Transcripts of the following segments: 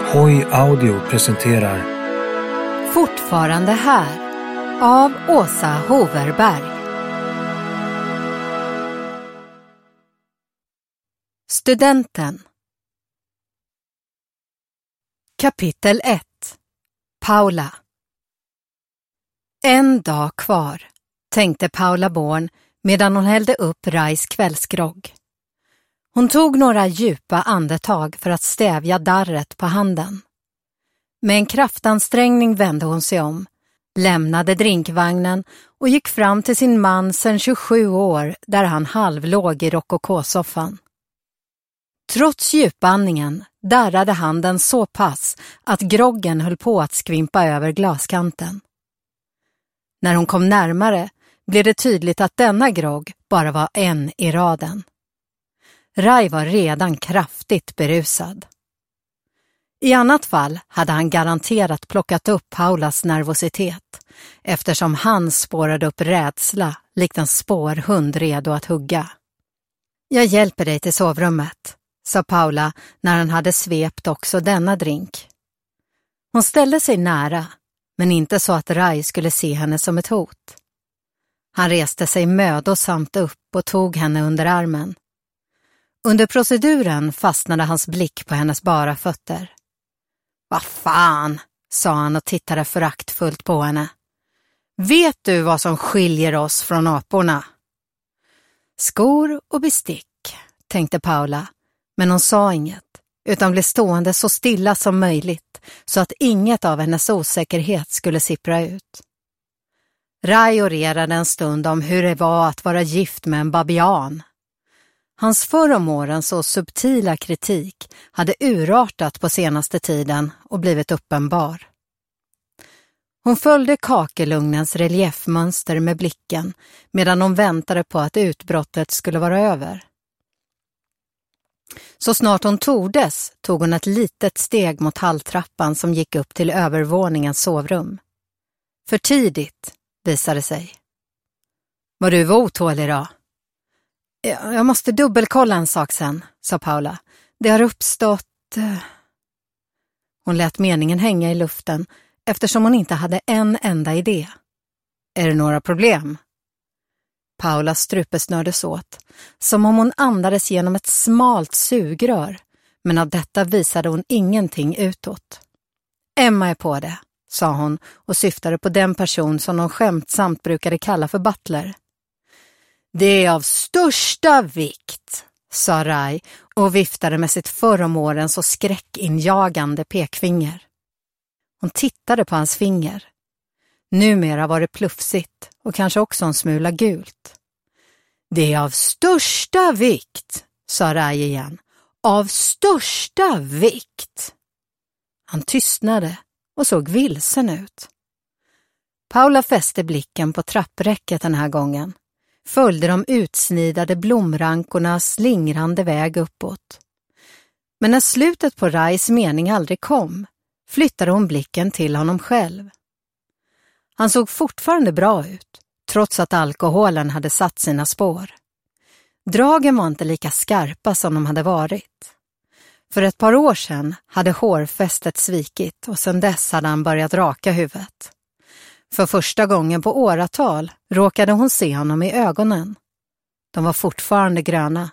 Hoi Audio presenterar Fortfarande här av Åsa Hoverberg. Studenten. Kapitel 1. Paula. En dag kvar, tänkte Paula Born medan hon hällde upp Rais kvällsgrogg. Hon tog några djupa andetag för att stävja darret på handen. Med en kraftansträngning vände hon sig om, lämnade drinkvagnen och gick fram till sin man sedan 27 år där han halvlåg i rokokåsoffan. Trots djupandningen darrade handen så pass att groggen höll på att skvimpa över glaskanten. När hon kom närmare blev det tydligt att denna grogg bara var en i raden. Rai var redan kraftigt berusad. I annat fall hade han garanterat plockat upp Paulas nervositet, eftersom han spårade upp rädsla likt en spårhund redo att hugga. Jag hjälper dig till sovrummet, sa Paula när han hade svept också denna drink. Hon ställde sig nära, men inte så att Rai skulle se henne som ett hot. Han reste sig mödosamt upp och tog henne under armen. Under proceduren fastnade hans blick på hennes bara fötter. Vad fan, sa han och tittade föraktfullt på henne. Vet du vad som skiljer oss från aporna? Skor och bestick, tänkte Paula, men hon sa inget, utan blev stående så stilla som möjligt så att inget av hennes osäkerhet skulle sippra ut. Rai orerade en stund om hur det var att vara gift med en babian. Hans förr om åren så subtila kritik hade urartat på senaste tiden och blivit uppenbar. Hon följde kakelugnens reliefmönster med blicken medan hon väntade på att utbrottet skulle vara över. Så snart hon tordes tog hon ett litet steg mot halltrappan som gick upp till övervåningens sovrum. För tidigt, visade sig. Var du otålig då? Jag måste dubbelkolla en sak sen, sa Paula. Det har uppstått... Hon lät meningen hänga i luften eftersom hon inte hade en enda idé. Är det några problem? Paulas strupe snördes åt, som om hon andades genom ett smalt sugrör, men av detta visade hon ingenting utåt. Emma är på det, sa hon och syftade på den person som hon skämtsamt brukade kalla för butler. Det är av största vikt, sa Rai och viftade med sitt förr om åren så skräckinjagande pekfinger. Hon tittade på hans finger. Numera var det plufsigt och kanske också en smula gult. Det är av största vikt, sa Rai igen. Av största vikt. Han tystnade och såg vilsen ut. Paula fäste blicken på trappräcket den här gången. Följde de utsnidade blomrankorna slingrande väg uppåt. Men när slutet på Rais mening aldrig kom, flyttade hon blicken till honom själv. Han såg fortfarande bra ut, trots att alkoholen hade satt sina spår. Dragen var inte lika skarpa som de hade varit. För ett par år sedan hade hårfästet svikit och sedan dess hade han börjat raka huvudet. För första gången på åratal råkade hon se honom i ögonen. De var fortfarande gröna.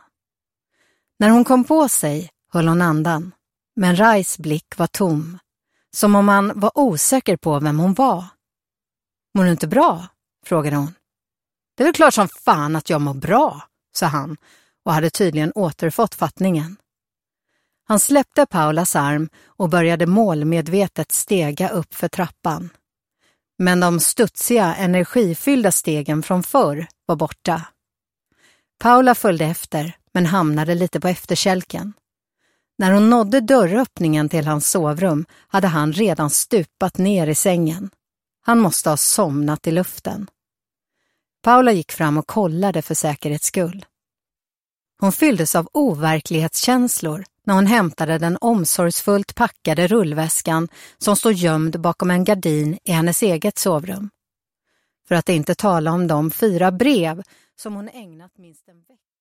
När hon kom på sig höll hon andan, men Rais blick var tom, som om han var osäker på vem hon var. Mår du inte bra? Frågade hon. Det är väl klart som fan att jag mår bra, sa han och hade tydligen återfått fattningen. Han släppte Paulas arm och började målmedvetet stega upp för trappan. Men de studsiga, energifyllda stegen från förr var borta. Paula följde efter, men hamnade lite på efterkälken. När hon nådde dörröppningen till hans sovrum hade han redan stupat ner i sängen. Han måste ha somnat i luften. Paula gick fram och kollade för säkerhets skull. Hon fylldes av overklighetskänslor när hon hämtade den omsorgsfullt packade rullväskan som stod gömd bakom en gardin i hennes eget sovrum. För att inte tala om de 4 brev som hon ägnat minst en vecka.